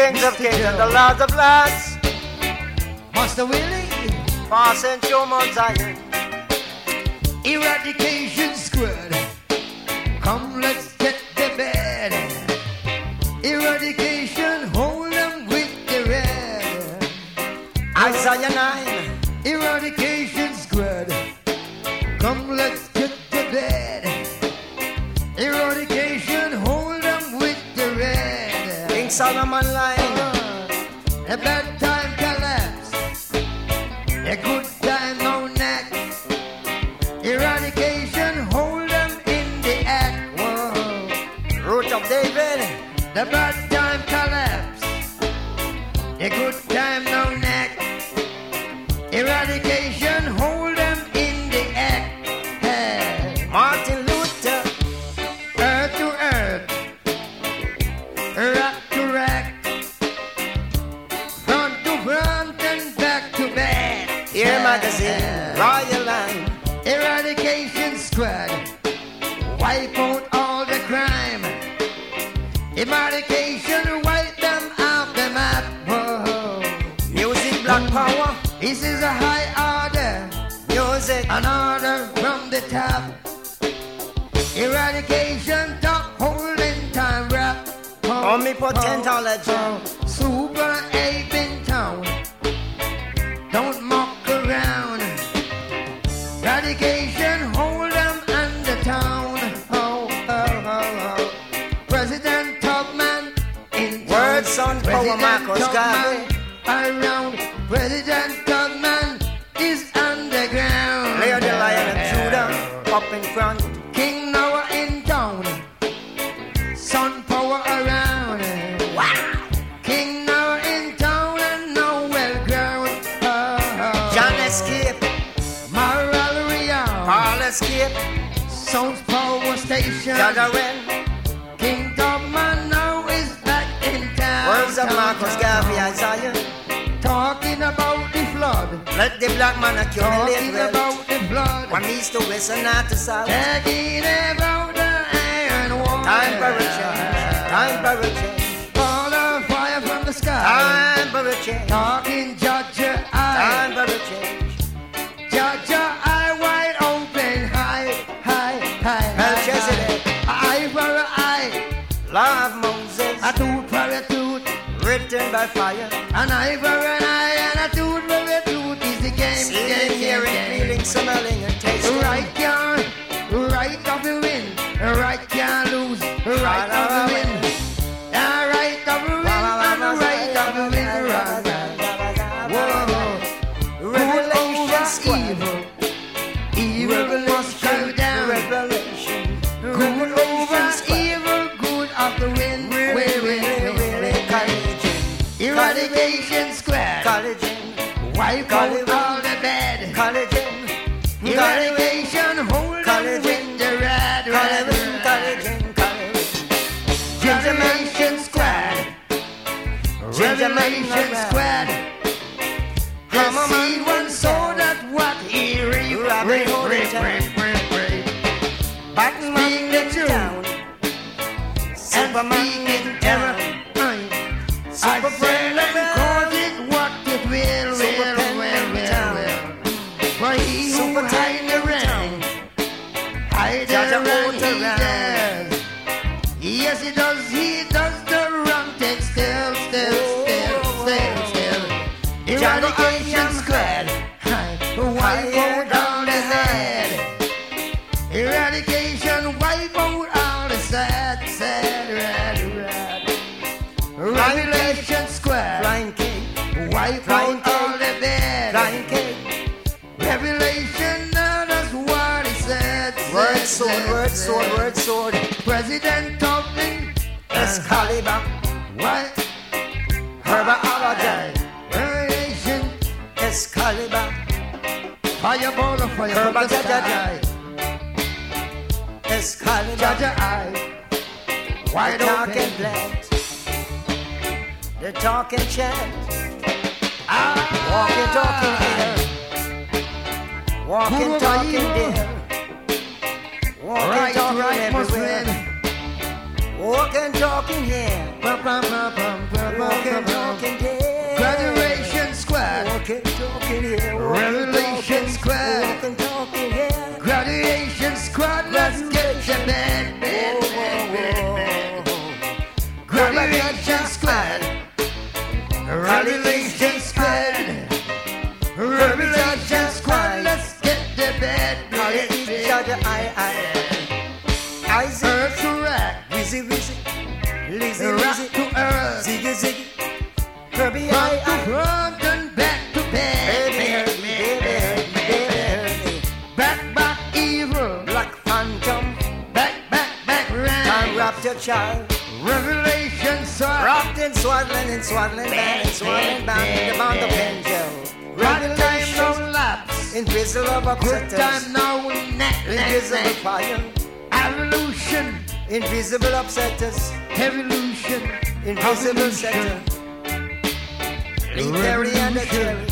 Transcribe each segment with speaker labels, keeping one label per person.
Speaker 1: kings of kings and the lords of lords.
Speaker 2: Master Willie,
Speaker 1: passing through Mount Zion.
Speaker 2: Eradication Squad, come let's get the bed. Eradication, hold them with the red.
Speaker 1: Isaiah 9.
Speaker 2: Eradication Squad, come let's get the bed. Eradication, hold them with the red.
Speaker 1: King Solomon line.
Speaker 2: A bad time collapse, a good time no neck. Eradication, hold them in the act. Whoa.
Speaker 1: Root of David.
Speaker 2: The bad time collapse, a good time no neck. Eradication, hold them in the act. Hey.
Speaker 1: Martin Luther.
Speaker 2: Earth to earth, rock to rock, front to front and back to back.
Speaker 1: Ear magazine, Royal Line.
Speaker 2: Eradication Squad, wipe out all the crime. Eradication, wipe them off the map. Whoa.
Speaker 1: Music, black power.
Speaker 2: This is a high order,
Speaker 1: Music,
Speaker 2: an order from the top. Eradication, top holding time rap.
Speaker 1: omnipotentology.
Speaker 2: Super ape in town, don't mock around. Eradication, hold them under town. Oh, oh, oh, oh. President Tubman in town.
Speaker 1: Word, sound, power, Marcus Garvey.
Speaker 2: Around. President Tubman is underground.
Speaker 1: Leo the Lion and Judah up in front.
Speaker 2: King Noah in town, sun power around.
Speaker 1: Wow.
Speaker 2: King Noah in town and no well ground.
Speaker 1: John Escape.
Speaker 2: Moral Real,
Speaker 1: Paul Escape.
Speaker 2: Sounds Power Station.
Speaker 1: Jadawen.
Speaker 2: King Tubman now is back in town.
Speaker 1: Words of Marcus Garvey, Isaiah.
Speaker 2: Talking about the flood.
Speaker 1: Let the black man accumulate
Speaker 2: Talking
Speaker 1: wealth.
Speaker 2: about the flood.
Speaker 1: From east to west and north to south.
Speaker 2: Talking about the iron wall.
Speaker 1: Time for a change. Time for a change.
Speaker 2: Fall of fire from the sky.
Speaker 1: Time for a change.
Speaker 2: Talking Georgia eye.
Speaker 1: Time for a change.
Speaker 2: Georgia eye wide open. High, high, high.
Speaker 1: Melchizedek.
Speaker 2: Eye for an eye.
Speaker 1: Law of Moses.
Speaker 2: A tooth for a tooth.
Speaker 1: Written by fire.
Speaker 2: An eye for an eye and a tooth for a tooth is the game.
Speaker 1: Seeing, hearing, feeling, smelling, and tasting.
Speaker 2: Right can't, right of the win. Right can't lose. Right of the win. Right of the win. And right of the win. Right. Whoa.
Speaker 1: Revelation
Speaker 2: Evil. Evil must go down.
Speaker 1: Revelation.
Speaker 2: Good over evil. Good of the win. Eradication Squad.
Speaker 1: Collagen.
Speaker 2: Wipe out all the bad.
Speaker 1: Collagen.
Speaker 2: Eradication, hold them with the red.
Speaker 1: Collagen. Collagen.
Speaker 2: Generation Squad. Revelation Squad. Let's see one so that what he reap.
Speaker 1: Batman
Speaker 2: the
Speaker 1: in
Speaker 2: truth.
Speaker 1: town. Superman in terror.
Speaker 2: I friend and cause it what it will. For he who hide the rain, hide the rain he does. Yes, he does the wrong thing still. Eradication Squad, wipe out all the head. Eradication, wipe out all the sad, rad. Revelation Squad,
Speaker 1: Flying king.
Speaker 2: wipe out all the bad.
Speaker 1: Flying king.
Speaker 2: Revelation, now that's what he said.
Speaker 1: Word, sword.
Speaker 2: President Tubman,
Speaker 1: Excalibur.
Speaker 2: what?
Speaker 1: Herbology.
Speaker 2: Revelation,
Speaker 1: Excalibur.
Speaker 2: fireball of fire from the sky.
Speaker 1: Excalibur.
Speaker 2: Jaja eye, wide
Speaker 1: Talking
Speaker 2: open.
Speaker 1: black. The talking chant.
Speaker 2: Ah,
Speaker 1: Walking, talking here. Walking, talking there. Walking,
Speaker 2: right,
Speaker 1: talking
Speaker 2: must
Speaker 1: everywhere.
Speaker 2: win.
Speaker 1: Walking, talking here.
Speaker 2: Pum, pum, pum, pum, pum,
Speaker 1: Walking, talking dead.
Speaker 2: Graduation squad.
Speaker 1: Walking, talking here.
Speaker 2: Revelation squad.
Speaker 1: Walking, talking here.
Speaker 2: Graduation squad. Let's get your bed, bed, bed, bed, bed. Graduation squad. Revelation squad. Revelation squad. Let's get the bed, bed, bed.
Speaker 1: Isaac,
Speaker 2: Earth to rock.
Speaker 1: Wizzy, Wizzy, Lizzy,
Speaker 2: Rock
Speaker 1: Lizzy,
Speaker 2: to earth.
Speaker 1: Ziggy, Ziggy, Herbie,
Speaker 2: Front to front and back to back.
Speaker 1: Baby, Herbie, baby,
Speaker 2: Back evil.
Speaker 1: Black Phantom,
Speaker 2: Back
Speaker 1: and
Speaker 2: round.
Speaker 1: wrapped your child.
Speaker 2: Revelation song.
Speaker 1: Rocked and swaddling, band, and swaddling band, the band of angel.
Speaker 2: Right time
Speaker 1: Revelation,
Speaker 2: no lapse.
Speaker 1: invisible of
Speaker 2: Good time
Speaker 1: upsetters,
Speaker 2: now.
Speaker 1: invisible fire,
Speaker 2: Evolution.
Speaker 1: invisible upsetters,
Speaker 2: Evolution.
Speaker 1: invisible setter. Terry and the Cherry,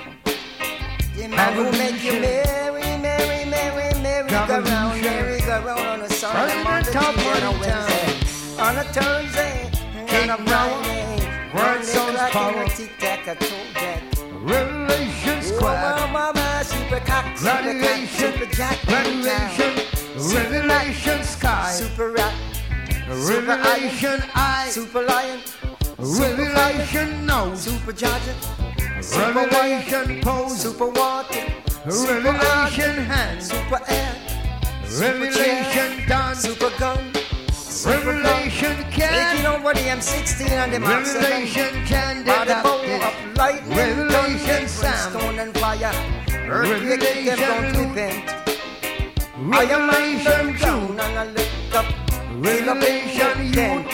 Speaker 1: the man who make you merry, merry, merry, merry, go round, merry, go round on a Sunday, Monday, Tuesday, and a Wednesday, on a Thursday, and a Friday.
Speaker 2: Word sounds power.
Speaker 1: Tic-tac-a-toe-tac.
Speaker 2: Revelation squad.
Speaker 1: Mama, super cock, super cat,
Speaker 2: Graduation.
Speaker 1: super jack,
Speaker 2: Revelation. Revelation sky.
Speaker 1: super rat,
Speaker 2: Revelation eye.
Speaker 1: super lion,
Speaker 2: Revelation nose.
Speaker 1: super Georgia, super wire,
Speaker 2: Revelation pose.
Speaker 1: super water,
Speaker 2: Revelation hand.
Speaker 1: super air,
Speaker 2: Revelation done.
Speaker 1: super gun,
Speaker 2: Revelation
Speaker 1: taking
Speaker 2: can.
Speaker 1: over the M16 and the Mark 7.
Speaker 2: Revelation can
Speaker 1: By the power
Speaker 2: deduct
Speaker 1: of lightning,
Speaker 2: Revelation
Speaker 1: thunder,
Speaker 2: sound.
Speaker 1: stone and fire, earthquake, them
Speaker 2: Revelation
Speaker 1: don't
Speaker 2: loot.
Speaker 1: repent. I am lying
Speaker 2: Revelation
Speaker 1: down
Speaker 2: June.
Speaker 1: and I look up.
Speaker 2: Revelation youth.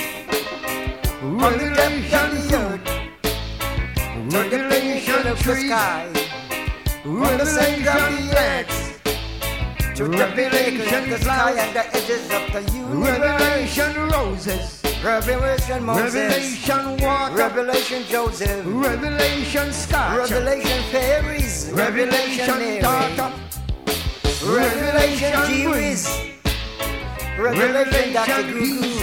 Speaker 1: On the depth of the
Speaker 2: Revelation
Speaker 1: earth,
Speaker 2: food.
Speaker 1: to the pinnacle of the
Speaker 2: Revelation
Speaker 1: sky, on the center of
Speaker 2: Revelation
Speaker 1: the
Speaker 2: plants.
Speaker 1: earth, to the pinnacle of the sky and the edges of the universe.
Speaker 2: Revelation roses.
Speaker 1: Revelation Moses,
Speaker 2: Revelation water.
Speaker 1: Revelation Joseph,
Speaker 2: Revelation scotch.
Speaker 1: Revelation fairies, Revelation
Speaker 2: Revelation daughter.
Speaker 1: Mary, Revelation
Speaker 2: Revelation
Speaker 1: Jewish, Revelation Dr. Goose,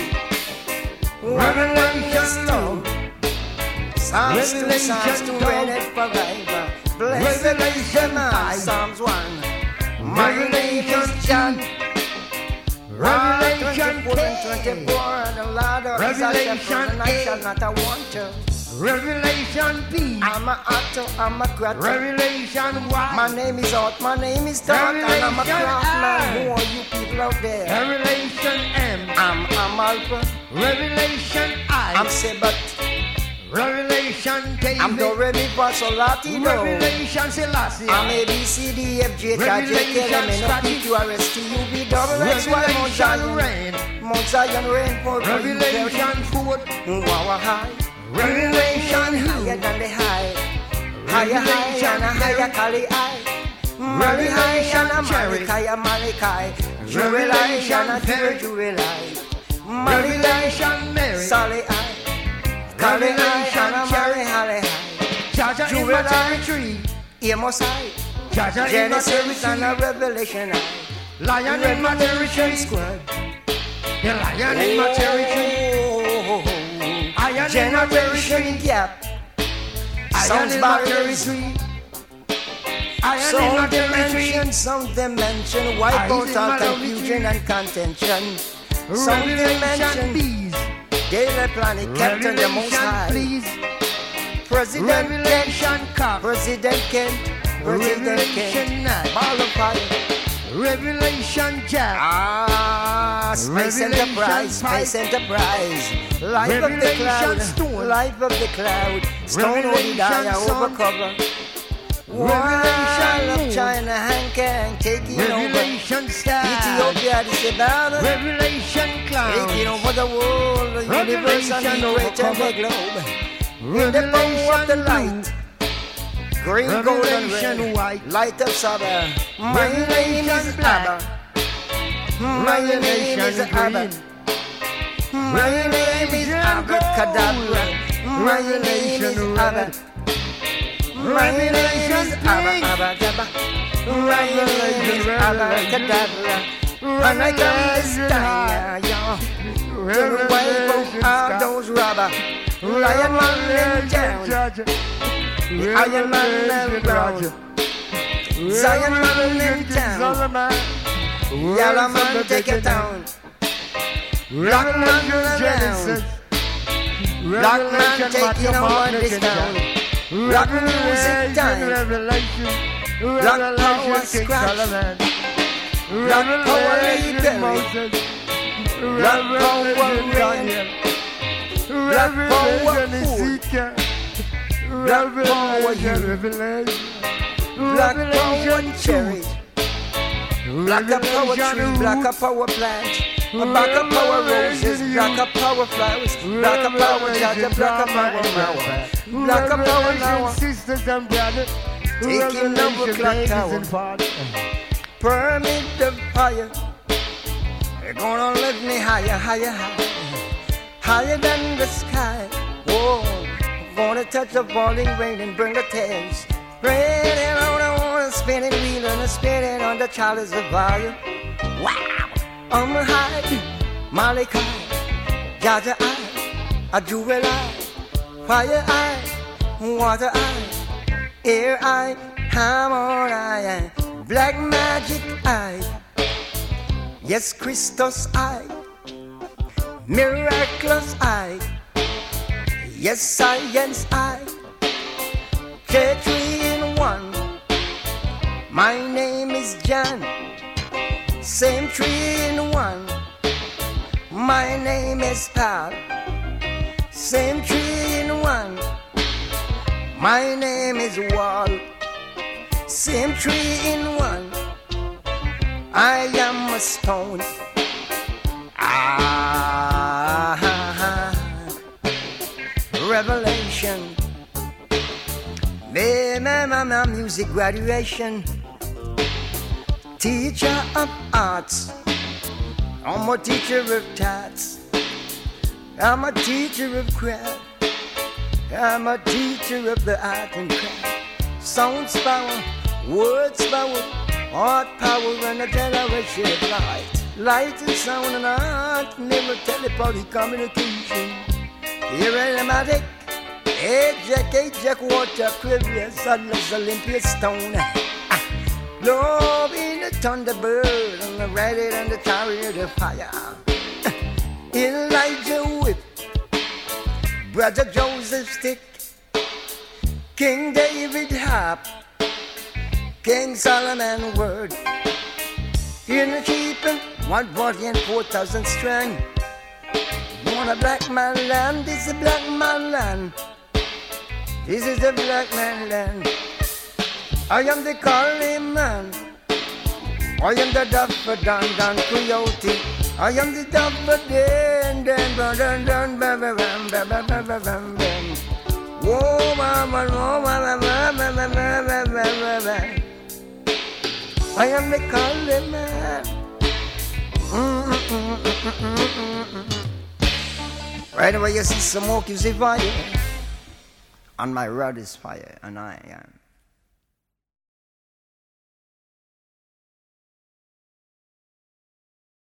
Speaker 1: Revelation Love, Psalms 2, Psalms 2, read it forever. Blessed is the man, Psalms 1. My name is John.
Speaker 2: Revelation
Speaker 1: 24 and 24, and the ladder is a shepherd, and I shall not want her.
Speaker 2: Revelation B.
Speaker 1: I'm a actor, I'm a creator.
Speaker 2: Revelation Y.
Speaker 1: My name is Art, my name is Thought, and I'm a
Speaker 2: Revelation
Speaker 1: craftsman.
Speaker 2: I.
Speaker 1: Who are you people out there?
Speaker 2: Revelation M.
Speaker 1: I'm Alpha,
Speaker 2: Revelation I.
Speaker 1: I'm Sebat,
Speaker 2: Revelation David.
Speaker 1: I'm Do Re Mi Fa Sol La Ti Do.
Speaker 2: Revelation Selassie.
Speaker 1: I'm A B C D F G H I J K L M N O P Q R S T U V double X Y Mount
Speaker 2: Revelation
Speaker 1: Zion,
Speaker 2: Rain.
Speaker 1: Mount Zion rain for
Speaker 2: Revelation Food.
Speaker 1: Wawa high,
Speaker 2: Revelation
Speaker 1: higher than the high, higher and a higher Kali high. Mali high and a Malachi, Malachi, Revelation and Terry Jubilai, Mali
Speaker 2: Revelation Mary.
Speaker 1: Sally high, Kali high and a Mary Hale high,
Speaker 2: Jaja in my territory.
Speaker 1: Amos high,
Speaker 2: Jaja in my
Speaker 1: Genesis and a
Speaker 2: territory.
Speaker 1: Revelation high,
Speaker 2: Lion in my territory.
Speaker 1: Squad.
Speaker 2: The lion in my territory. Iron in my
Speaker 1: Generation
Speaker 2: territory.
Speaker 1: gap.
Speaker 2: Iron
Speaker 1: Sounds
Speaker 2: in my
Speaker 1: barriers.
Speaker 2: territory. Iron in
Speaker 1: Some
Speaker 2: my territory.
Speaker 1: dimension, some dimension, wipe
Speaker 2: Iron
Speaker 1: out
Speaker 2: in
Speaker 1: all
Speaker 2: my
Speaker 1: confusion
Speaker 2: territory.
Speaker 1: and contention. Some
Speaker 2: Revelation
Speaker 1: dimension,
Speaker 2: bees.
Speaker 1: daily planet Captain the Most
Speaker 2: Revelation
Speaker 1: High.
Speaker 2: please.
Speaker 1: President Kent,
Speaker 2: Revelation cock.
Speaker 1: President Kent, President
Speaker 2: Revelation
Speaker 1: Kent,
Speaker 2: night.
Speaker 1: ball of fire.
Speaker 2: Revelation jack.
Speaker 1: Ah, Space
Speaker 2: Revelation
Speaker 1: Enterprise, Space Enterprise. Life of the
Speaker 2: Revelation
Speaker 1: cloud,
Speaker 2: stone.
Speaker 1: life of the cloud. Stone
Speaker 2: Revelation
Speaker 1: Odidaya
Speaker 2: sun.
Speaker 1: overcover.
Speaker 2: Revelation
Speaker 1: Wall
Speaker 2: moon.
Speaker 1: of China, Hank taking over.
Speaker 2: Revelation star.
Speaker 1: Ethiopia, Addis Ababa.
Speaker 2: Revelation cloud.
Speaker 1: Taking over the world, the universe and the
Speaker 2: Revelation
Speaker 1: great and the
Speaker 2: overcover.
Speaker 1: globe. In the power of the
Speaker 2: Revelation
Speaker 1: light. Green, gold, and
Speaker 2: Revelation
Speaker 1: red.
Speaker 2: white.
Speaker 1: Light of Saba. My name
Speaker 2: Revelation
Speaker 1: is
Speaker 2: black.
Speaker 1: Abba. My name is
Speaker 2: Revelation
Speaker 1: Abba.
Speaker 2: green.
Speaker 1: My name is Abracadabra. My name is
Speaker 2: Revelation
Speaker 1: Abba.
Speaker 2: red.
Speaker 1: My name is Abba,
Speaker 2: pink.
Speaker 1: Abba, Abba. My name is Abracadabra. And I come this time, to wipe out all those robbers. Lion man in town, Iron man around, Zion man in town, Yellow man take it down, Rock man around, Rock man taking over this town, Rock music time, Rock power scratch, Rock power Berry, Rock power rain, Rock power food, Rock power you, Black power cherry, Black power tree, Black power plant, Black power roses, Black power flowers, Black power judge, Black power flower, Black power flower,
Speaker 2: sisters and brothers,
Speaker 1: taking over clock tower, permit the fire, they're gonna lift me higher, higher, higher, higher than the sky. Whoa, gonna touch the falling rain and bring the tears. Spreading on a spinning wheel and a spinning on the chalice of fire. Wow! I'm high, Malachi, Jaja eye, a jewel eye, fire eye, water eye, air eye, hammer eye, black magic eye. Yes, Christus eye, miraculous eye. Yes, science eye. K3-in-1. My name is John. Same 3-in-1. My name is Paul. Same 3-in-1. My name is Wall. Same 3-in-1. I am a stone. Revelation. My music graduation. Teacher of arts. I'm a teacher of tats. I'm a teacher of craft. I'm a teacher of the art and craft. Sounds power, words power, art power, and a generation of light. Light and sound and art, never telepathic communication. Irrelevant. Eject, water, Aquarius, Atlas, Olympia, stone. Love in the thunderbird, and the rabbit and the chariot of fire. Elijah whip, Brother Joseph stick, King David harp, King Solomon word. In the sheep, 140 and 4,000 strong. On a black man land, this is a black man land. This is the black man land. I am the Collie man. I am the Duffer Don Coyote. I am the Duffer Dan Whoa, mama, I am the Collie man. Right away you see smoke, you see fire. On my rod is fire, and I am